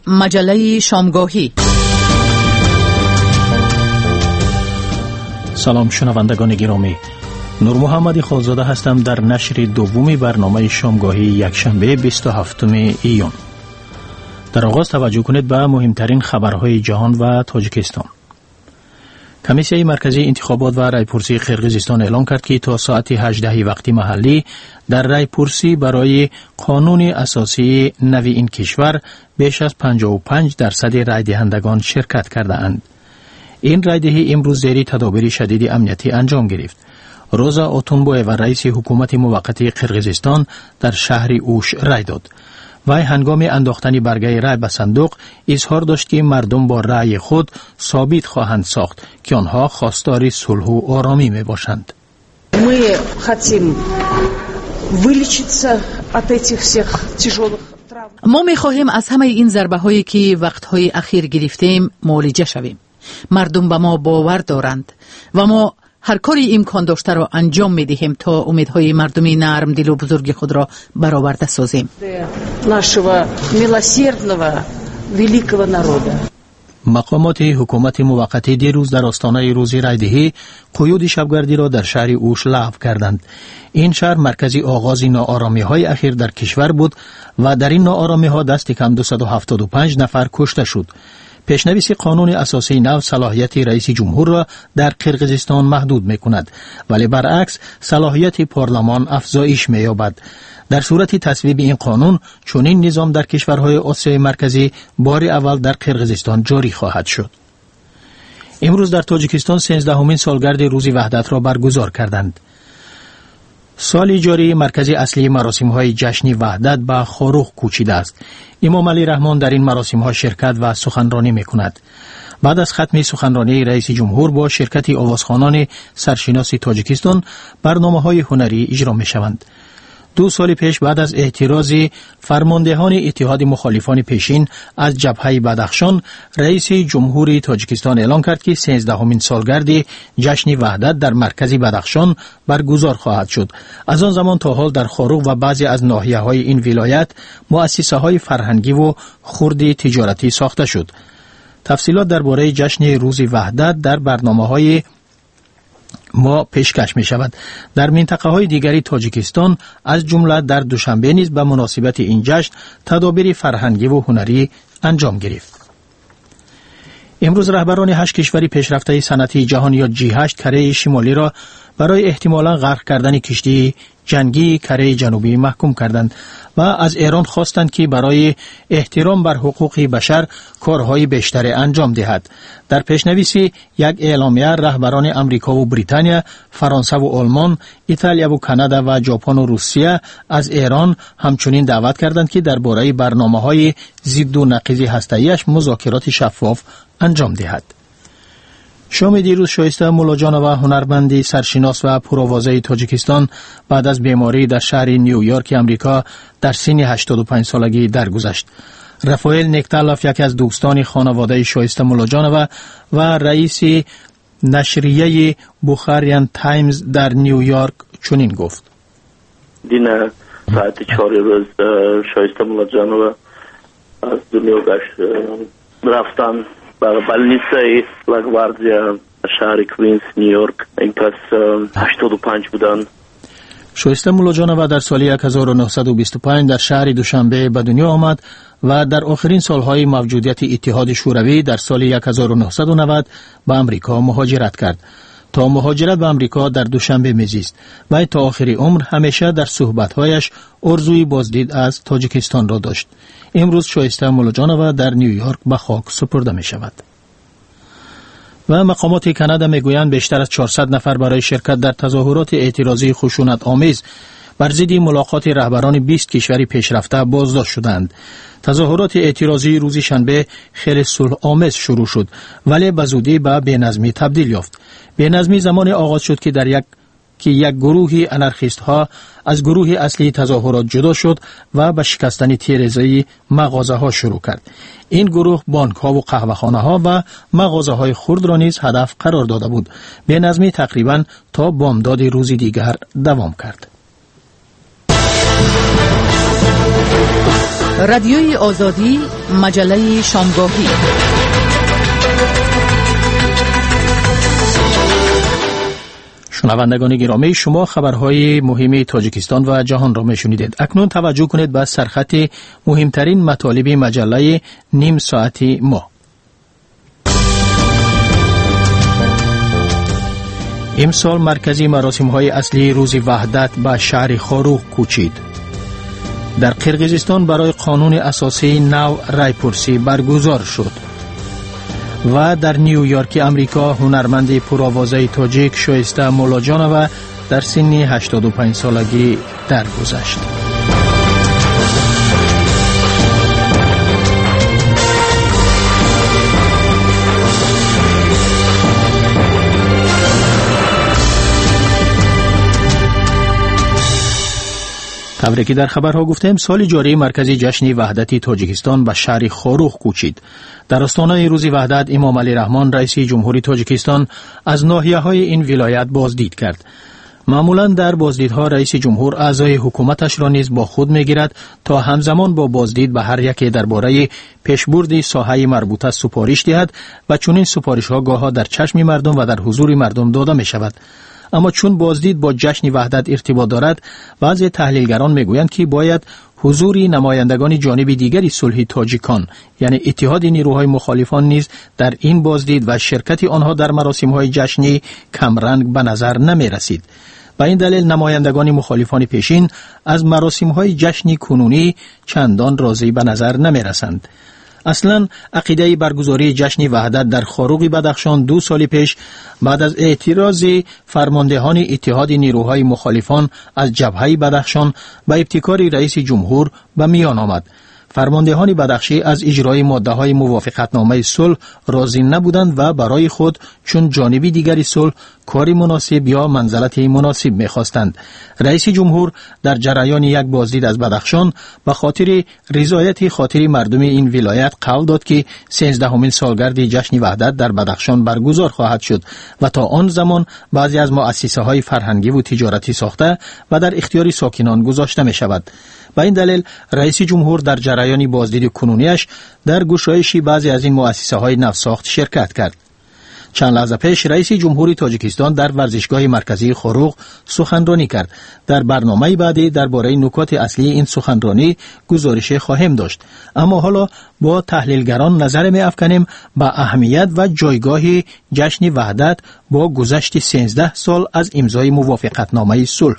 مجله شامگاهی. سلام شنوندگان گرامی، نور محمد خالزاده هستم در نشر دومی برنامه شامگاهی یکشنبه 27 ایون. در آغاز توجه کنید به مهمترین خبرهای جهان و تاجیکستان. کمیسیه مرکزی انتخابات و رایپرسی قرقیزستان اعلام کرد که تا ساعت 18 وقتی محلی در رایپرسی برای قانون اساسی نوی این کشور بیش از 55% رای دهندگان شرکت کرده اند. این رایدهی امروز زیر تدابیر شدید امنیتی انجام گرفت. روزا اوتونبوی و رئیس حکومت موقتی قرقیزستان در شهر اوش رای داد. وی هنگام انداختن برگه رای به صندوق اظهار داشت که مردم با رای خود ثابت خواهند ساخت که آنها خواستار صلح و آرامی می باشند. ما хотим вылечиться от этих всех тяжелых травм. ما می خواهیم از همه این ضربه هایی که وقتهای اخیر گرفتیم معالجه شویم. مردم به ما باور دارند و ما هر کاری امکان داشته را انجام می دهیم تا امیدهای مردمی نرم دل و بزرگ خود را برآورده سازیم. مقامات حکومت موقتی دیروز در آستانه روز رایدهی قیود شبگردی را در شهر اوش لغو کردند. این شهر مرکزی آغاز ناآرامی های اخیر در کشور بود و در این ناآرامی ها دست کم 275 نفر کشته شد. پیشنویس قانون اساسی نو صلاحیت رئیس جمهور را در قرقیزستان محدود می کند، ولی برعکس صلاحیت پارلمان افزایش می یابد. در صورت تصویب این قانون چنین نظام در کشورهای آسیای مرکزی بار اول در قرقیزستان جاری خواهد شد. امروز در تاجیکستان 13مین سالگرد روز وحدت را برگزار کردند. سال جاری مرکز اصلی مراسم‌های جشن وحدت به خاروخ کوچیده است. امام علی رحمان در این مراسم‌ها شرکت و سخنرانی می‌کند. بعد از ختم سخنرانی رئیس جمهور با شرکت آوازخوانان سرشناس تاجیکستان برنامه‌های هنری اجرا می‌شوند. 2 سال پیش بعد از اعتراض فرماندهان اتحاد مخالفان پیشین از جبهه بدخشان، رئیس جمهوری تاجیکستان اعلام کرد که 13مین سالگرد جشن وحدت در مرکز بدخشان برگزار خواهد شد. از آن زمان تا حال در خاروخ و بعضی از ناحیه‌های این ولایت مؤسسه‌های فرهنگی و خرد تجارتی ساخته شد. تفصیلات درباره جشن روز وحدت در برنامه‌های ما پیشکش می شود. در منطقه های دیگری تاجیکستان از جمله در دوشنبه نیز به مناسبت این جشن تدابیر فرهنگی و هنری انجام گرفت. امروز رهبران 8 کشوری پیشرفته صنعتی جهان یا G8 کره شمالی را برای احتمالاً غرق کردن کشتی جنگی کره جنوبی محکوم کردند و از ایران خواستند که برای احترام بر حقوق بشر کارهای بیشتر انجام دهد. در پیشنویس یک اعلامیه رهبران امریکا و بریتانیا، فرانسه و آلمان، ایتالیا و کانادا و ژاپن و روسیه از ایران همچنین دعوت کردند که درباره برنامه‌های ضد و نقیض هسته‌ایش مذاکرات شفاف انجام دهد. شام دیروز شایسته مولاجان و هنرمند سرشناس و پرآوازه تاجیکستان بعد از بیماری در شهر نیویورک امریکا در سن 85 سالگی درگذشت. رافائل نکتالوف، یکی از دوستان خانواده شایسته مولاجان و رئیس نشریه بخاریان تایمز در نیویورک چنین گفت: دین ساعت 4 روز شایسته مولاجان از دنیا رفتن برای بالنیسه لاگواردیا شهر کوینز نیویورک. این کس 85 بودن. شایسته مولاجان در سال 1925 در شهر دوشنبه به دنیا آمد و در آخرین سالهای موجودیت اتحاد شوروی در سال 1990 به امریکا مهاجرت کرد. تا مهاجرت به امریکا در دوشنبه میزیست و تا آخر عمر همیشه در صحبت‌هایش آرزوی بازدید از تاجیکستان را داشت. امروز شایسته مولاجان در نیویورک به خاک سپرده می شود. و مقامات کانادا میگویند بیشتر از 400 نفر برای شرکت در تظاهرات اعتراضی خشونت آمیز بر ضد ملاقات رهبران 20 کشور پیشرفته بازداشت شدند. تظاهرات اعتراضی روز شنبه خیلی صلح آمیز شروع شد ولی به زودی به بی‌نظمی تبدیل یافت. بی‌نظمی زمان آغاز شد که یک گروه انارخیست ها از گروه اصلی تظاهرات جدا شد و به شکستن تیره‌ای مغازه ها شروع کرد. این گروه بانک ها و قهوه‌خانه ها و مغازه های خرد را نیز هدف قرار داده بود. بی‌نظمی تقریباً تا بامداد روز دیگر دوام کرد. رادیوی آزادی مجله شامگاهی. شنوندگان گرامی، شما خبرهای مهم تاجیکستان و جهان را میشنیدید. اکنون توجه کنید به سرخط مهمترین مطالب مجله نیم ساعتی ما. امسال مرکزی مراسم‌های اصلی روز وحدت به شهر خاروغ کوچید. در قرقیزستان برای قانون اساسی نو رایپرسی برگزار شد. و در نیویورک امریکا هنرمند پرآوازه تاجیک شایسته مولاجانووا در سن 85 سالگی درگذشت. خبری که در خبرها گفتیم، سال جاری مرکزی جشن وحدت تاجیکستان به شهر خاروغ کوچید. در آستانه روز وحدت امام علی رحمان رئیس جمهوری تاجیکستان از ناحیه‌های این ولایت بازدید کرد. معمولاً در بازدیدها رئیس جمهور اعضای حکومتش را نیز با خود می‌گیرد تا همزمان با بازدید به هر یک درباره پیشبرد ساحه مربوطه سپارش دهد و چنین سپارش‌ها گاه‌ها در چشم مردم و در حضور مردم داده می‌شود. اما چون بازدید با جشن وحدت ارتباط دارد، بعضی تحلیلگران میگویند که باید حضور نمایندگان جانب دیگری صلح تاجیکان یعنی اتحاد نیروهای مخالفان نیز در این بازدید و شرکت آنها در مراسم‌های جشنی کمرنگ به نظر نمی رسید. به این دلیل نمایندگان مخالفان پیشین از مراسم‌های جشنی کنونی چندان راضی به نظر نمی رسند. اصلاً عقیده برگزاری جشن وحدت در خاروغ بدخشان 2 سال پیش بعد از اعتراض فرماندهان اتحاد نیروهای مخالفان از جبهه بدخشان به ابتکار رئیس جمهور به میان آمد. فرماندهان بدخشی از اجرای ماده‌های موافقتنامه صلح راضی نبودند و برای خود چون جانبی دیگری صلح کاری مناسب یا منزلت مناسب می‌خواستند. رئیس جمهور در جریان یک بازدید از بدخشان به خاطر رضایت خاطر مردم این ولایت قول داد که 13مین سالگرد جشن وحدت در بدخشان برگزار خواهد شد و تا آن زمان بعضی از مؤسسه‌های فرهنگی و تجارتی ساخته و در اختیار ساکنان گذاشته می‌شود. به این دلیل رئیس جمهور در جریان بازدید کنونیش در گشایش بعضی از این مؤسسه‌های نوساخت شرکت کرد. چند لحظه پیش رئیس جمهوری تاجیکستان در ورزشگاه مرکزی خاروغ سخنرانی کرد. در برنامه بعدی درباره نکات اصلی این سخنرانی گزارش خواهیم داشت. اما حالا با تحلیلگران نظر می افکنیم به اهمیت و جایگاه جشن وحدت با گذشت 13 سال از امضای موافقتنامه صلح.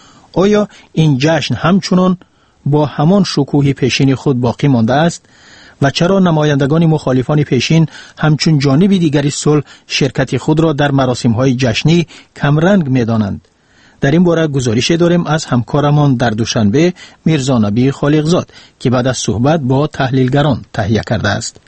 آیا این جشن همچنان با همان شکوه پیشین خود باقی مانده است؟ و چرا نمایندگان مخالفان پیشین همچون جانب دیگری صلح شرکت خود را در مراسم‌های جشنی کمرنگ می‌دانند؟ در این باره گزارش داریم از همکارمان در دوشنبه میرزا نبی خالقزاد که بعد از صحبت با تحلیلگران تهیه کرده است.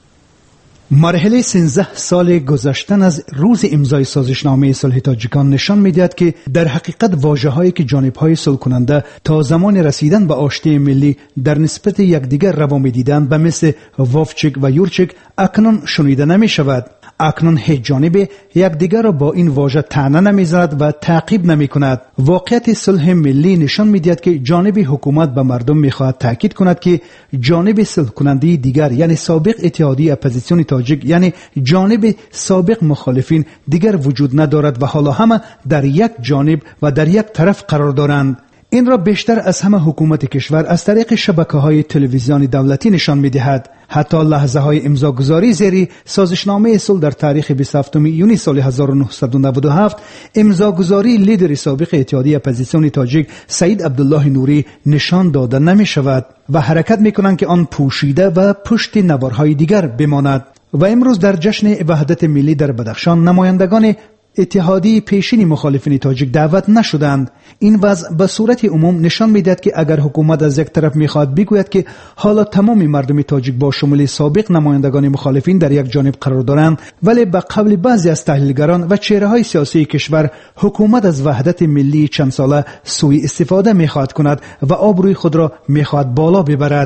مرحله 13 سال گذشتن از روز امضای سازشنامه صلح تاجیکان نشان می‌دهد که در حقیقت واژه‌هایی که جانب‌های صلح کننده تا زمان رسیدن به آشتی ملی در نسبت یکدیگر روا می‌دیدند به مثل وافچک و یورچک اکنون شنیده نمی‌شود. اکنون هیچ جانب یکدیگر را با این واژه طعنه نمی‌زند و تعقیب نمی‌کند. واقعیت صلح ملی نشان می‌دهد که جانب حکومت به مردم می‌خواهد تاکید کند که جانب صلح کننده دیگر یعنی سابق اتحادیه اپوزیسیون تاجیک یعنی جانب سابق مخالفین دیگر وجود ندارد و حالا همه در یک جانب و در یک طرف قرار دارند. این را بیشتر از همه حکومت کشور از طریق شبکه‌های تلویزیونی دولتی نشان می‌دهد. حتی لحظه‌های امضاگذاری زیر سازشنامه صلح در تاریخ 27 یونی سال 1997 امضاگذاری لیدر سابق اتحادیه اپوزیسیون تاجیک سعید عبدالله نوری نشان داده نمی‌شود و حرکت می‌کنند که آن پوشیده و پشت نوارهای دیگر بماند. و امروز در جشن وحدت ملی در بدخشان نمایندگان اتحادیه پیشین مخالفین تاجیک دعوت نشدند. این وضع به صورت عموم نشان می‌دهد که اگر حکومت از یک طرف می‌خواد بگوید که حالا تمام مردم تاجیک با شمول سابق نمایندگان مخالفین در یک جانب قرار دارند، ولی به قول بعضی از تحلیلگران و چهره‌های سیاسی کشور حکومت از وحدت ملی چند ساله سوء استفاده می‌خواهد کند و آبروی خود را می‌خواهد بالا ببرد.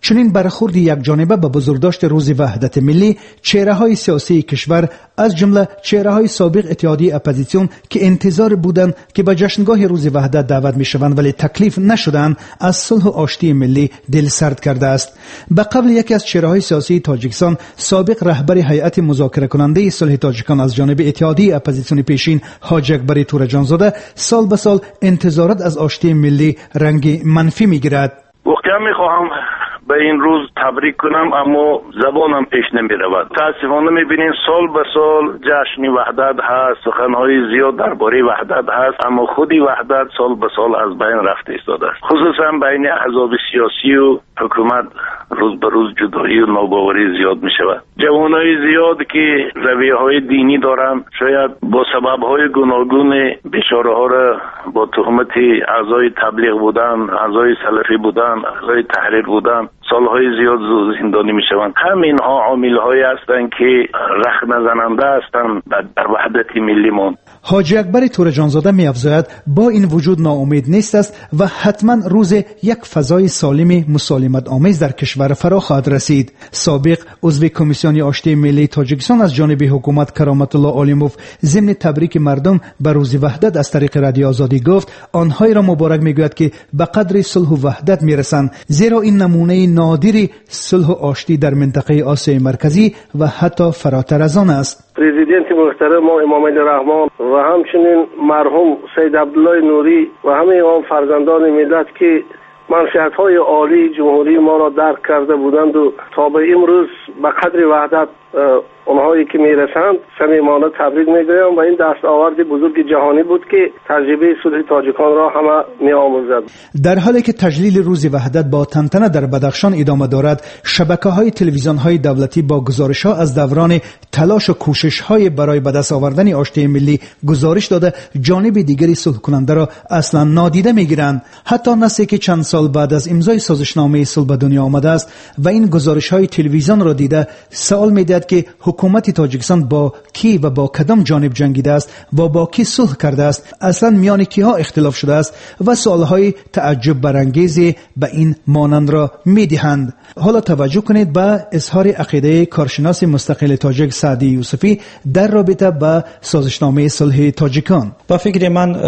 چنین برخورد یک جانبه به بزرگداشت روز وحدت ملی چهره‌های سیاسی کشور از جمله چهره‌های سابق اتحادیه اپوزیسیون که انتظار بودند که به جشنگاه روز وحدت دعوت می‌شوند ولی تکلیف نشدند از صلح و آشتی ملی دلسرد کرده است. به قبل یکی از چهره‌های سیاسی تاجیکستان، سابق رهبر هیئت مذاکره کننده صلح تاجیکان از جانب اتحادیه اپوزیسیون پیشین حاجی اکبر تورجانزاده سال به سال انتظارات از آشتی ملی رنگ منفی می‌گیرد. واقعا می‌خواهم به این روز تبریک کنم اما زبانم پیش نمی رود. تاسفانه میبینیم سال به سال جشن وحدت هست، سخنهای زیاد درباره وحدت هست، اما خودی وحدت سال به سال از بین رفته ایستاده است. خصوصا بین احزاب سیاسی و حکومت روز به روز جدایی و ناباوری زیاد می شود. جوانای زیاد که رویه های دینی دارند شاید با سبب های گوناگون بیچاره ها را با تهمت اعضای تبلیغ بودن، اعضای سلفی بودن، اعضای تحریر بودن سالهای زیاد زندانی می شوند. همین ها عامل هایی هستند که رخ نزننده هستند در وحدت ملی من. حاجی اکبر تورجانزاده می افزاید با این وجود ناامید نیست است و حتما روز یک فضای سالم مسالمت آمیز در کشور فرا خواهد رسید. سابق عضو کمیسیون آشتی ملی تاجیکستان از جانب حکومت کرامت الله عالیموف ضمن تبریک مردم به روز وحدت از طریق رادیو آزادی گفت آنهایی را مبارک میگوید که به قدر صلح و وحدت میرسند، زیرا این نمونه نادری صلح و آشتی در منطقه آسیای مرکزی و حتی فراتر از آن است. پرزیدنت محترم ما امام علی رحمان و همچنین مرحوم سید عبدالله نوری و همه آن فرزندان ملت که منشأت‌های عالی جمهوری ما را درک کرده بودند و تا به امروز به قدر وحدت اونهایی که میرسند صمیمانه تبریک میگویم و این دستاورد بزرگ جهانی بود که تجربه صلح تاجیکان را همه میآموزد. در حالی که تجلیل روز وحدت با تنتنه در بدخشان ادامه دارد، شبکه‌های تلویزیون‌های دولتی با گزارش‌ها از دوران تلاش و کوشش‌های برای به دست آوردن آشتی ملی گزارش داده جانب دیگری صلح کننده را اصلا نادیده میگیرند. حتی نسی که چند سال بعد از امضای سازشنامه صلح به دنیا آمده است و این گزارش‌های تلویزیون را دیده سوال می‌دهد که حکومت تاجیکستان با کی و با کدام جانب جنگیده است و با کی صلح کرده است، اصلا میان کیها اختلاف شده است و سوالهای تعجب برانگیزی به این مانند را میدهند. حالا توجه کنید به اظهار عقیده کارشناس مستقل تاجیک سعدی یوسفی در رابطه با سازشنامه صلح تاجیکان. با فکر من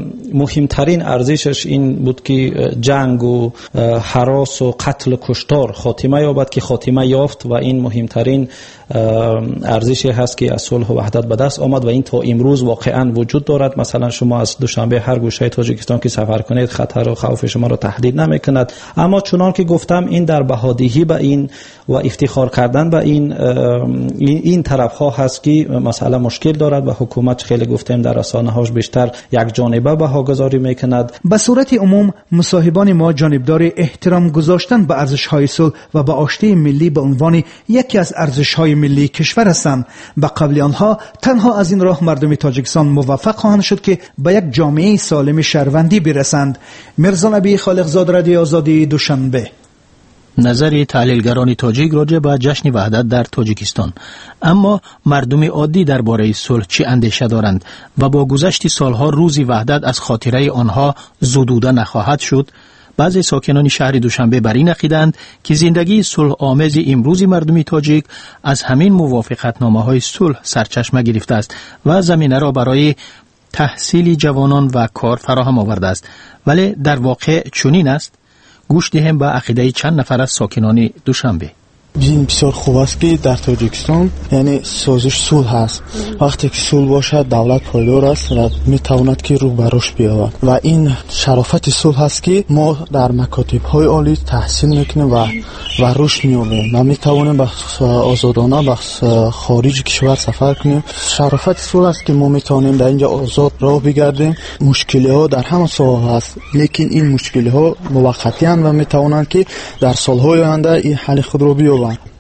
مهمترین ارزشش این بود که جنگ و هراس و قتل و کشتار خاتمه یابد که خاتمه یافت و این مهمترین ارزشی هست که از صلح و وحدت به دست آمد و این تا امروز واقعا وجود دارد. مثلا شما از دوشنبه هر گوشه تاجیکستان که سفر کنید خطر و خوف شما را تهدید نمیکند، اما چنان که گفتم این در بهادهی به این و افتخار کردن به این طرف ها هست که مسئله مشکل دارد و حکومت خیلی گفتیم در رسانه هاش بیشتر یک جانبه بهاگذاری میکند. به صورت عموم مصاحبان ما جانبدار احترام گذاشتن به ارزش های صلح و به آشتی ملی به عنوان یکی از ارزش های ملی کشور هستند. به قبل آنها تنها از این راه مردم تاجیکستان موفق خواهند شد که به یک جامعه سالم شهروندی برسند. مرزا نبی خالقزاد، رادیو آزادی، دوشنبه. نظر تحلیلگران تاجیک راجع به جشن وحدت در تاجیکستان. اما مردم عادی درباره صلح چه اندیشه دارند و با گذشت سالها روز وحدت از خاطره آنها زدوده نخواهد شد؟ بعضی ساکنان شهر دوشنبه بر این عقیده‌اند که زندگی صلح آمیز امروز مردم تاجیک از همین موافقتنامه‌های صلح سرچشمه گرفته است و زمینه را برای تحصیل جوانان و کار فراهم آورده است. ولی در واقع چنین است؟ گوش دهیم به عقیده چند نفر از ساکنان دوشنبه. این بسیار خوب است که در تاجیکستان یعنی سازش صلح است. وقتی که صلح باشد دولت پایدار است و میتواند که رو به رشد بیاورد و این شرافت صلح است که ما در مکاتب های عالی تحصیل میکنیم و رشد مییابیم و میتوانیم به آزادانه به خارج کشور سفر کنیم. شرافت صلح است که ما میتوانیم در اینجا آزاد راه بگردیم. مشکلی ها در همه ساحه است، لیکن این مشکلی ها موقتی اند و میتوانند که در سالهای آینده این حل خود را بیابند.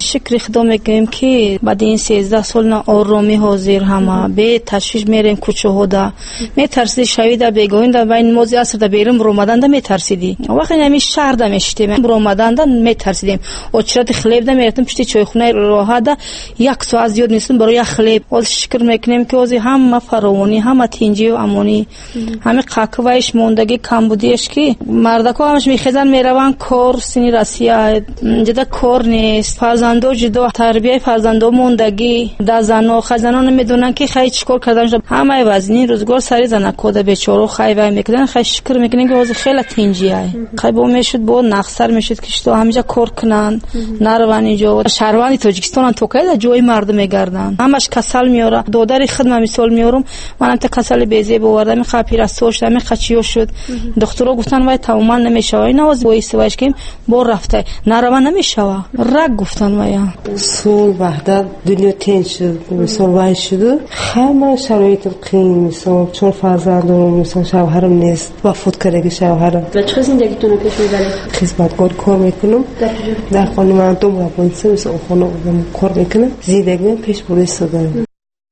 شکر خدا میکنیم که بعد این 13 سال نه آرامی حاضر همه به تشویش میریم کوچه ها میترسیدی شویده بگوینده و این موزی اصر دا بیرم رومدن دا میترسیدی وقتی نمی شهر دا میشتیم رومدن دا میترسیدیم اچرت خلیب دا میرفتیم پشتی چای خونه راه دا یک ساعت زیاد نیستیم برای یک خلیب و شکر میکنیم که اوزی همه فراوانی همه تینجی و امونی همه قاکوایش موندگی کمبودیش که مردکا همش میخیزن میروان کار سینی راسیا جدا کار نیست فرزندو جدا تربیت فرزندو موندگی دا زنو خزانان میدونن که خیلی چیکار کردن همه وزنی روزگار سری زنه کود بیچاره خیلی میکنن خیلی شکر میکنن که اوزی خیلی تینجیه خیلی با میشد با نقصر میشد که تو همینجا کار کنن نروان اینجا شهروندی تاجیکستان توکای جای مردم میگردن همش کسل میاره دوداری خدمت مثال میارم منم تا کسل بیزی بوردم خپیر سوش دم خچیو شد دکترا گفتن وای تمام نمیشه اینا از وایس وایش کیم با رفته نروان نمیشه رگ گفتن وای سول وحدت دنیا تنج شد مثال وای شد همه شرایط قین مثال چون فرزندان مثال شوهرم نیست وفات کرده شوهرم و چه زندگیتون رو پیش میبرید خدمتگار کار میکنم در خانه من دوم رابطه مثال خانه کار میکنم زندگی پیش بری سودم.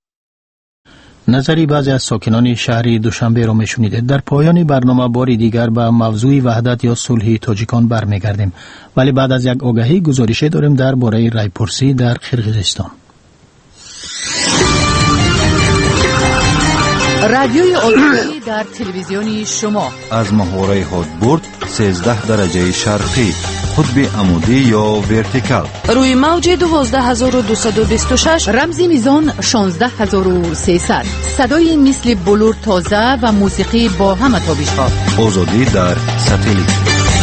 نظری بعضی از ساکنان شهری دوشنبه را میشنیدید. در پایان برنامه باری دیگر به موضوع وحدت یا صلح تاجیکان برمیگردیم، ولی بعد از یک آگهی گزارشی داریم درباره رایپرسی در قرقیزستان. رادیوی آزادی در تلویزیونی شما از محوره هادبورد 13 درجه شرقی، قطب عمودی یا ورتیکال، روی موج 12226، رمزی میزان 16300، صدای مثل بلور تازه و موسیقی با همه تابش‌ها. آزادی در ساتلیت.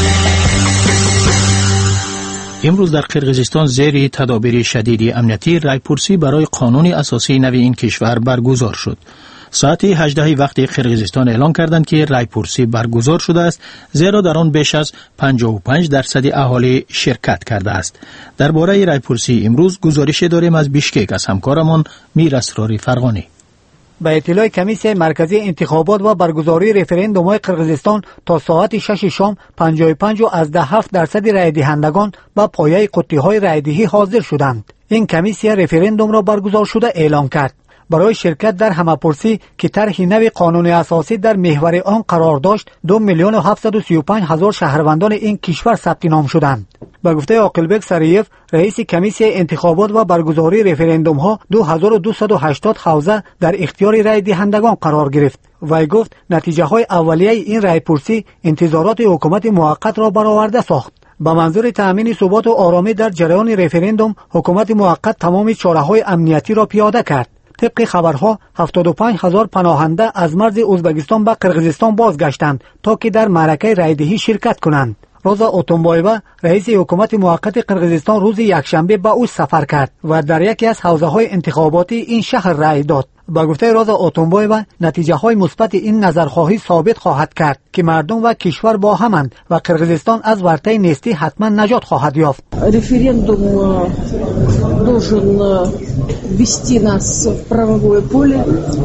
امروز در قرقیزستان زیر تدابیر شدید امنیتی رایپرسی برای قانون اساسی نو این کشور برگزار شد. ساعت 18 وقت قرقیزستان اعلان کردند که رایپرسی برگزار شده است، زیرا در آن بیش از 55% اهالی شرکت کرده است. درباره رایپرسی امروز گزارش داریم از بیشکک از همکارمان میر اسراری فرغانی. به اطلاع کمیسیون مرکزی انتخابات و برگزاری رفراندوم قرقیزستان تا ساعت 6 شام 55.7% رای دهندگان به پایه قطعه‌های رایدهی حاضر شدند. این کمیسیون رفراندوم را برگزار شده اعلان کرد. برای شرکت در همه‌پرسی که طرح نو قانون اساسی در محور آن قرار داشت 2,735,000 شهروندان این کشور ثبت نام شدند. به گفته عاقلبک سریف رئیس کمیسیون انتخابات و برگزاری رفراندوم ها 2280 حوزه در اختیار رای دهندگان قرار گرفت. وی گفت نتیجه های اولیه این رای پرسی انتظارات حکومت موقت را برآورده ساخت. با منظور تأمین ثبات و آرامی در جریان رفراندوم حکومت موقت تمام چاره‌های امنیتی را پیاده کرد. طبق خبرها 75,000 پناهنده از مرز ازبکستان به قرقیزستان بازگشتند تا که در معرکه رایدهی شرکت کنند. روزا اوتونبایوا رئیس حکومت موقت قرقیزستان روز یکشنبه به اوش سفر کرد و در یکی از حوزه‌های انتخاباتی این شهر رای داد. با گفته روزا اوتونبایوا نتیجه‌های مثبت این نظرخواهی ثابت خواهد کرد که مردم و کشور با همند و قرقیزستان از ورطه نیستی حتما نجات خواهد یافت. رفراندوم должен вести нас в правовое поле.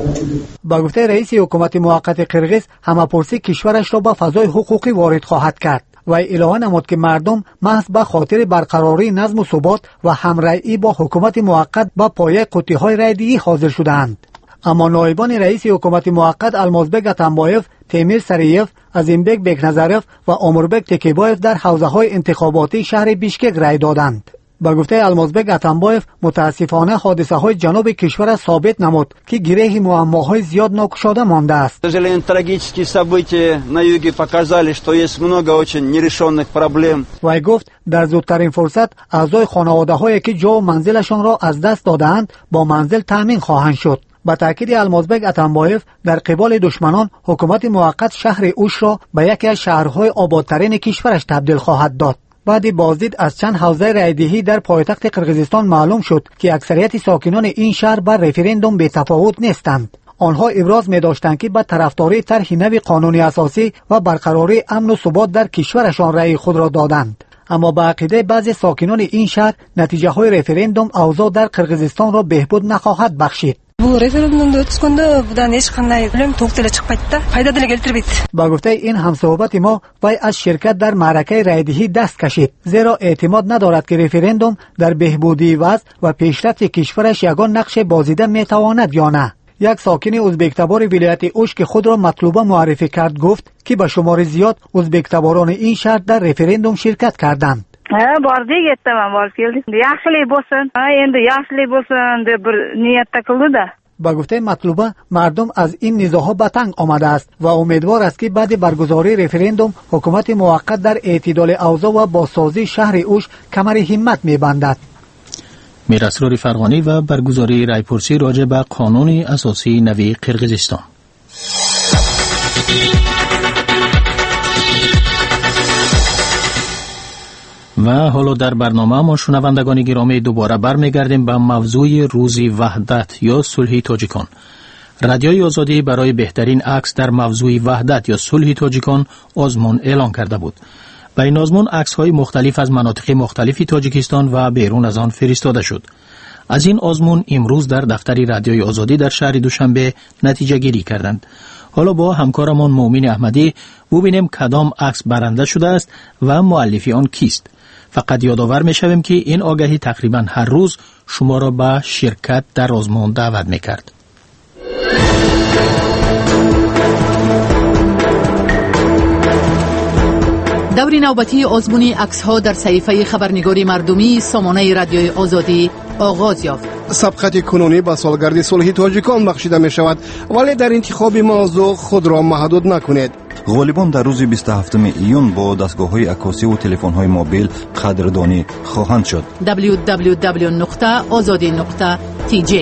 با گفته رئیس حکومت موقت قرقیز همه‌پرسی کشورش را به فضای حقوقی وارد خواهد کرد و اعلام نمود که مردم محض به خاطر برقراری نظم و ثبات و همرأیی با حکومت موقت با پایه قطعه‌های رایدهی حاضر شدند. اما نایبان رئیس حکومت موقت المازبک اتنبایف، تیمیر سریف، عظیمبک بکنظرف و امربک تکیبایف در حوزه‌های انتخاباتی شهر بیشکک رای دادند. با گفته المازبک اتنبایف متاسفانه حادثه‌های جنوب کشور ثابت نمود که گره معماهای زیاد ناگشاده مانده است. Трагические события на юге показали, что есть много очень нерешенных проблем. وی گفت در زودترین فرصت اعضای خانواده‌هایی که جا و منزلشان را از دست دادند با منزل تامین خواهند شد. با تاکید المازبک اتنبایف در قبال دشمنان حکومت موقت شهر اوش را به یکی از شهرهای آبادترین کشورش تبدیل خواهد داد. بعد بازدید از چند حوزه رایدهی در پایتخت قرقیزستان معلوم شد که اکثریت ساکنان این شهر بر رفراندوم بی‌تفاوت نیستند. آنها ابراز می‌داشتند که با طرفداری طرح نو قانون اساسی و برقراری امن و ثبات در کشورشان رأی خود را دادند. اما به عقیده بعضی ساکنان این شهر نتیجه‌های رفراندوم اوضاع در قرقیزستان را بهبود نخواهد بخشید. Бұл референдумды өткізгенде бұдан ешқандай тоқ деле шықпайды да, пайда деле келтірбейді. با گفته این همصحبت ما وی از شرکت در معرکه رایدهی دست کشید، زیرا اعتماد ندارد که رفراندوم در بهبودی وضع و پیشرفت کشورش یگان نقش بازیده میتواند یا نه. یک ساکن ازبک‌تبار ولایت اوش که خود را مطلوبه معرفی کرد گفت که به شمار زیاد ازبک‌تباران این شهر در رفراندوم شرکت کردند. Bordi ketdim, borib keldik. Yaxshilik bo'lsin. Endi yaxshilik bo'lsin deb bir niyatda qildi-da. با گفته مطلوبه مردم از این نزاع‌ها به تنگ آمده است و امیدوار است که بعد برگزاری رفراندوم حکومت موقت در اعتدال اوضاع و بازسازی شهر اوش کمر همت می‌بندد. میر اسرار فرغانی و برگزاری رایپرسی راجع به قانون اساسی نوی قرقیزستان. و حالا در برنامه ما شنوندگان گرامی دوباره برمیگردیم به موضوع روز وحدت یا صلح تاجیکان. رادیوی آزادی برای بهترین عکس در موضوع وحدت یا صلح تاجیکان آزمون اعلان کرده بود. با این آزمون عکس‌های مختلف از مناطق مختلف تاجیکستان و بیرون از آن فرستاده شد. از این آزمون امروز در دفتر رادیوی آزادی در شهر دوشنبه نتیجه گیری کردند. حالا با همکارمان مومن احمدی ببینیم کدام عکس برنده شده است و مؤلف آن کیست. فقط یادآور می‌شویم که این آگهی تقریبا هر روز شما را به شرکت در آزمون دعوت می‌کرد. دور نوبتی آزمون عکس‌ها در صحیفه خبرنگاری مردمی سامانه رادیوی آزادی آغاز یافت. سبقت کنونی با سالگرد صلح تاجیکان بخشیده می شود، ولی در انتخاب موضوع خود را محدود نکنید. غالبان در روز 27 ایون با دستگاه‌های عکاسی و تلفن‌های موبیل قدردانی خواهند شد. www.azadi.tj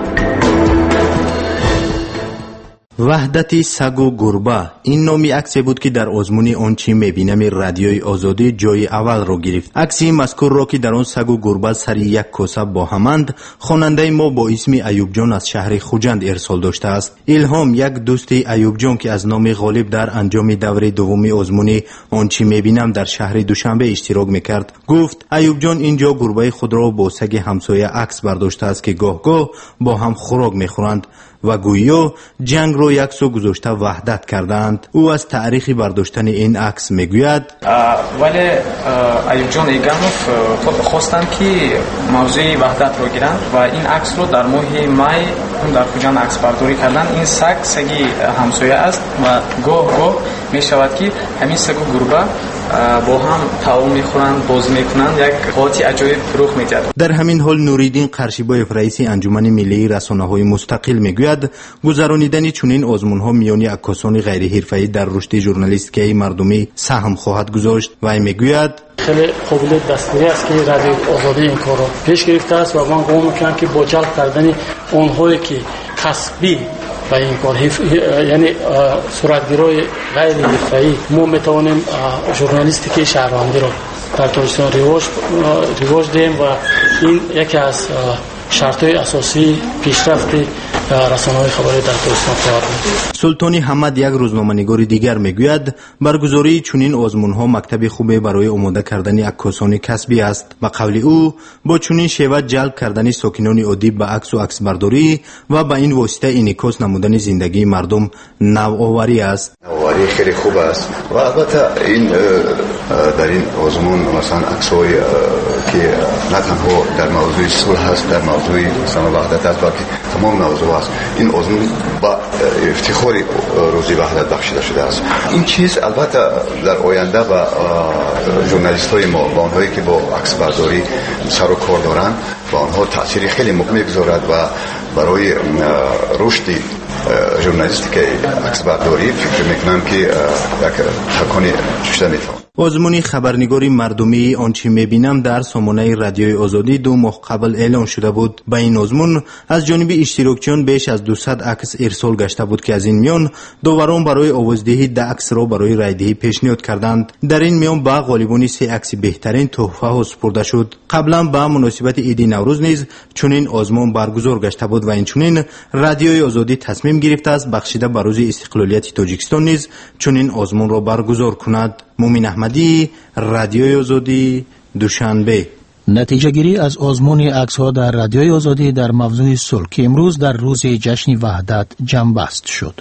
وحدت سگ و گربه این نامی عکسی بود که در آزمون آنچه میبینم رادیوی آزادی جای اول را گرفت. عکسی مذکور را که در آن سگ و گربه سر یک کاسه با همند خواننده ما با اسم ایوب جان از شهر خوجند ارسال داشته است. الهام یک دوست ایوب جان که از نام غالب در انجام دوره دوم آزمون آنچه میبینم در شهر دوشنبه اشتراک میکرد گفت ایوب جان اینجا گربه خود را با سگ همسایه عکس برداشته است که گاه گاه با هم خوراک میخورند و گویا جنگ رو یک سو گذاشته وحدت کردند. او از تاریخ برداشتن این عکس میگوید ولی ایوب جان ایگانوف خواستند که موضوع وحدت رو گیرند و این عکس رو در ماه مای در خوجند عکس برداری کردند. این سگی همسایه است و گاه گاه می شود که همین سگ و گربه با هم تعاون میخورند، بازی میکنند، یک حالت عجایب رخ میدهد. در همین حال نوریدین قرشیبایف رئیس انجمن ملی رسانه‌های مستقل میگوید گذرانیدن چنین آزمون‌ها میان عکاسان غیر حرفه‌ای در رشد ژورنالیستیک مردمی سهم خواهد گذاشت و میگوید خیلی قابل دستگیری است که رادیو آزادی این کار را پیش گرفته است و من گمان میکنم که با جلب کردن آنهایی که کسبی و این کار یعنی صورتگیرای غیر حرفه‌ای ما میتوانیم ژورنالیستیک شهروندی را در تاجیکستان رواج دهیم و این یکی از شرط‌های اساسی پیشرفت رسانه‌های خبری در تاجیکستان خواهد بود. سلطانی حمد یک روزنامه‌نگار دیگر میگوید برگزاری چنین آزمون‌ها مکتب خوبی برای آماده کردن عکاسان کسبی است و قول او با چنین شیوه جلب کردن ساکنان عادی به عکس و عکسبرداری و به این واسطه انعکاس نمودن زندگی مردم نوآوری است. نوآوری خیلی خوب است و البته این در این آزمون مثلا عکس‌های که نه تنها در موضوع صلح است، در موضوع مثلا وحدت است، بلکه تمام موضوع است. این آزمون با افتخار روز وحدت بخشیده شده است. این چیز البته در آینده و ژورنالیست‌های ما با آنهایی که با عکس برداری سر و کار دارند با آنها تأثیری خیلی می‌گذارد و برای رشد ژورنالیستیک عکس برداری فکر می‌کنم که یک تکانی داشته می‌تواند. آزمون خبرنگاری مردمی آنچه میبینم در سامانه رادیوی آزادی 2 ماه قبل اعلان شده بود. با این آزمون از جانب اشتراکچیان بیش از 200 عکس ارسال گشته بود که از این میان داوران برای آوازدهی 10 عکس را برای رایدهی پیشنهاد کردند. در این میان با غالبان 3 عکس بهترین تحفه ها سپرده شد. قبلا با مناسبت عید نوروز نیز چنین آزمون برگزار گشته بود و این چنین رادیوی آزادی تصمیم گرفته است بخشیده بر روز استقلالیت تاجیکستان نیز چنین آزمون را برگزار کند. مومن احمدی، رادیوی آزادی، دوشنبه. نتیجه گیری از آزمون عکس ها در رادیوی آزادی در موضوع صلح که امروز در روز جشن وحدت جمع‌بست شد.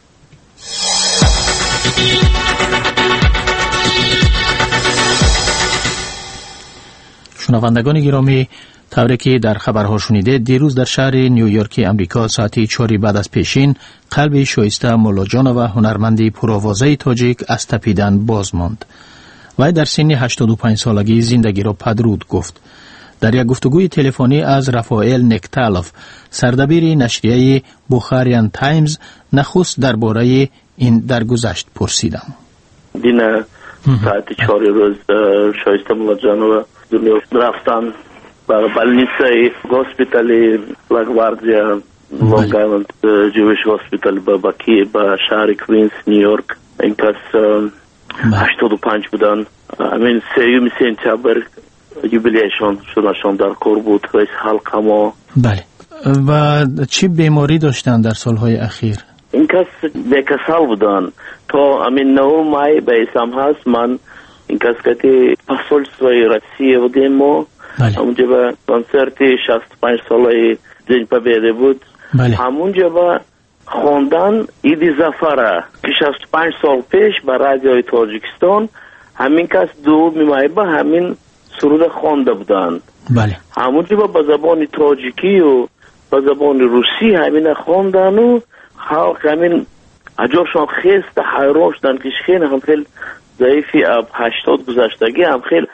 شنوندگان گرامی، طوری که در خبرها شنیده، دیروز در شهر نیویورک امریکا ساعت 4 بعد از پیشین قلب شایسته مولاجانوف هنرمند پرآوازه تاجیک از تپیدن باز ماند. وی در سن 85 سالگی زندگی را پدرود گفت. در یک گفتگوی تلفنی از رافائل نکتالوف، سردبیر نشریه بخاریان تایمز، نخست درباره این درگذشت پرسیدم. دین ساعت 4 روز شایسته مولاجانوف دنیا رفتن به больнице госпитали لاگواردیا لونگ آیلند جویش هاسپیتال با کی با شهر کوینز نیویورک. این کس 85 بودن. همین 3 سپتامبر یوبیلیشون شدنشون در کار بود رئیس حلقه ما. بله. و چی بیماری داشتن در سالهای اخیر؟ این کس بیکسال بودن تا همین 9 مای به اسم هست. من این کس که посольство روسیه بودیم ما همونجا به کنسرت 65 ساله دن победы بود. همونجا به خواندن ایدی زفره که 65 سال پیش به رادیوی تاجیکستان همین کس 2 مای به همین سرود خوانده بودن. همونجا به زبان تاجیکی و به زبان روسی همین خواندن و خلق همین اجاشان خیست حیران شدن که خیلی هم خیلی ضعیفی اب 80 گذشتگی هم خیلی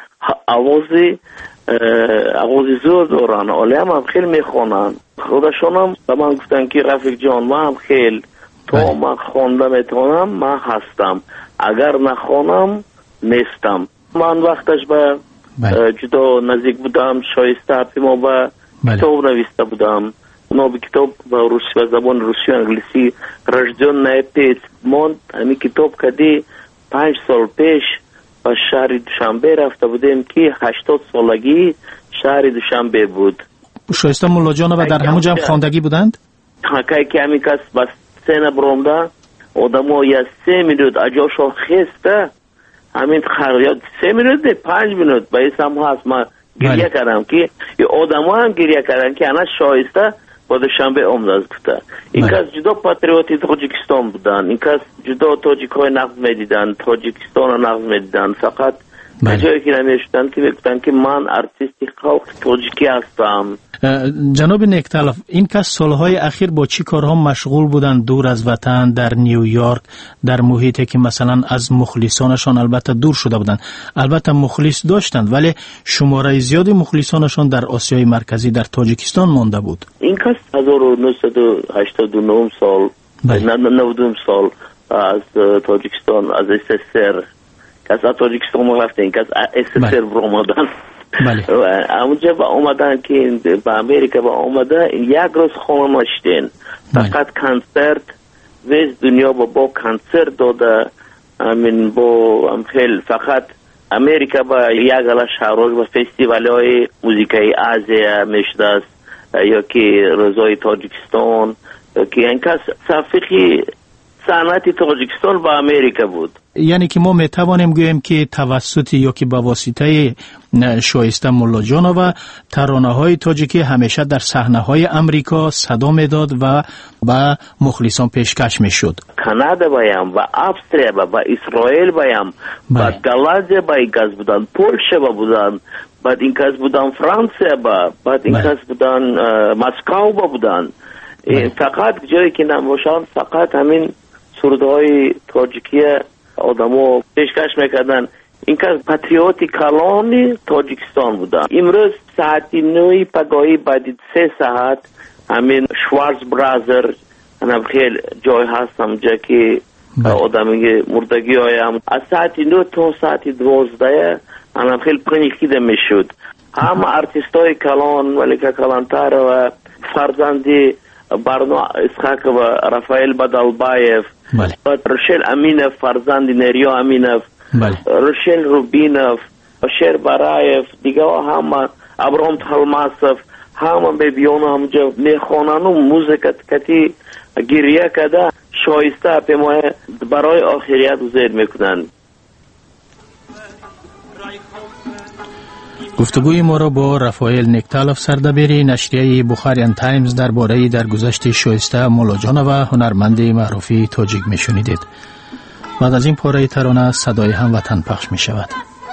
آوازی زور دارن ولی هم خیلی میخوانن. خودشان هم به من گفتن که رفیق جان من هم خیلی تا من خوانده میتونم من هستم، اگر نخوانم نیستم. من وقتش به جدا نزدیک بودم شایسته اپی ما به کتاب نویسته بودم. نام کتاب به روسی و زبان روسی و انگلیسی رژدیون پیت ماند. همین کتاب کدی 5 سال پیش به شهر دوشنبه رفته بودیم که 80 سالگی شهر دوشنبه بود. شایسته مولاجانوف در همون جمع خواندگی بودند؟ حکای که همین کس بس سینه برامده آدم یا 3 مینوت اجاشو خسته همین خریاد 3 مینوت 5 مینوت به اسم هست. من گریه کردم که آدم هم گریه کردن که انا شایسته با دوشنبه آمد گفته. این کس جدا پاتریوتی تاجیکستان بودن. این کس جدا تاجیک های نقض میدیدن، تاجیکستان ها نقض میدیدن. فقط جایی که نمیشتن که بگفتن که من ارتیستی خلق تاجیکی هستم. جناب نکتالوف، این کس سالهای اخیر با چی کارها مشغول بودن دور از وطن در نیویورک، در محیطی که مثلا از مخلصانشان البته دور شده بودن؟ البته مخلص داشتند ولی شماره زیادی مخلصانشان در آسیای مرکزی در تاجیکستان مانده بود. این کس 1989 سال 99 سال از تاجیکستان از SSR کس از تاجیکستان رفته. این کس SSR برآمدن. اونجا با آمدن که با امریکا با آمده یک روز خانه نشتین. فقط کنسرت ویز دنیا با کنسرت داده. همین با خیلی فقط امریکا با یک علا شهرها با فستیوال های موسیقی آسیا میشده است یا که رضای تاجیکستان یا که این کس صفحه صنعت تاجیکستان با امریکا بود. یعنی که ما میتوانیم گوییم که توسط یا که با واسطه شایسته مولاجانوف ترانه های تاجیکی همیشه در صحنه های امریکا صدا میداد و با مخلصان پیشکش میشد. کانادا بایم و استرالیا و اسرائیل بایم و گالازیا با این کس بودن، پولشا بودن، بعد این کس بودن فرانسه بعد این کس بودن مسکو بودن. فقط جایی که نباشن فقط همین سرودهای تاجیکی آدمو پیشکش میکردن. این که پاتریوتی کلانی تاجیکستان بودن. امروز ساعت 9 پگاهی بعد 3 ساعت همین شوارز برادر هم خیلی جای هستم جا که آدمی مردگی هایم از ساعت 9 تا ساعت 12 هم خیلی پنیخیده میشد. همه ارتیست های کلان ولی که کلانتر و فرزندی برنو اسحاق و رافائل بدلبایف روشل امینف فرزند نریا امینف روشل روبینف بشیر برایف دیگه همه ابراهیم تلماسف همه بیبیان همجا میخوانن و موزیکت کتی گریه کده شایسته پیمای برای آخریت زیر میکنن. گفتگوی ما را با رفائل نکتالوف سردبیر نشریه بخاریان تایمز درباره درگذشت شایسته مولاجان و هنرمند معروفی تاجیک میشنیدید. بعد از این پاره ترانه صدای هموطن پخش می شود.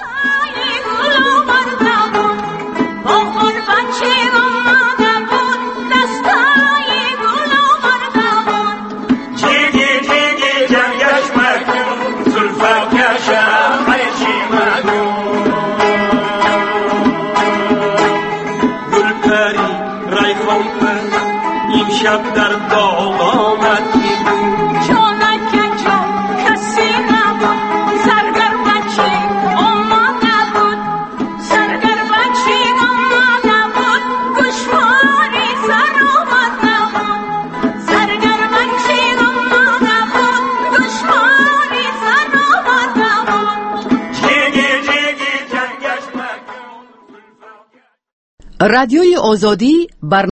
شب در باغ آمد چونک چون کسی نبود سرگر بچه اما نبود سرگر بچه اما نبود گشواری سر آمد نبود سرگر بچه اما نبود گشواری سر آمد نبود جیگی جیگی جنگش مکن. رادیوی آزادی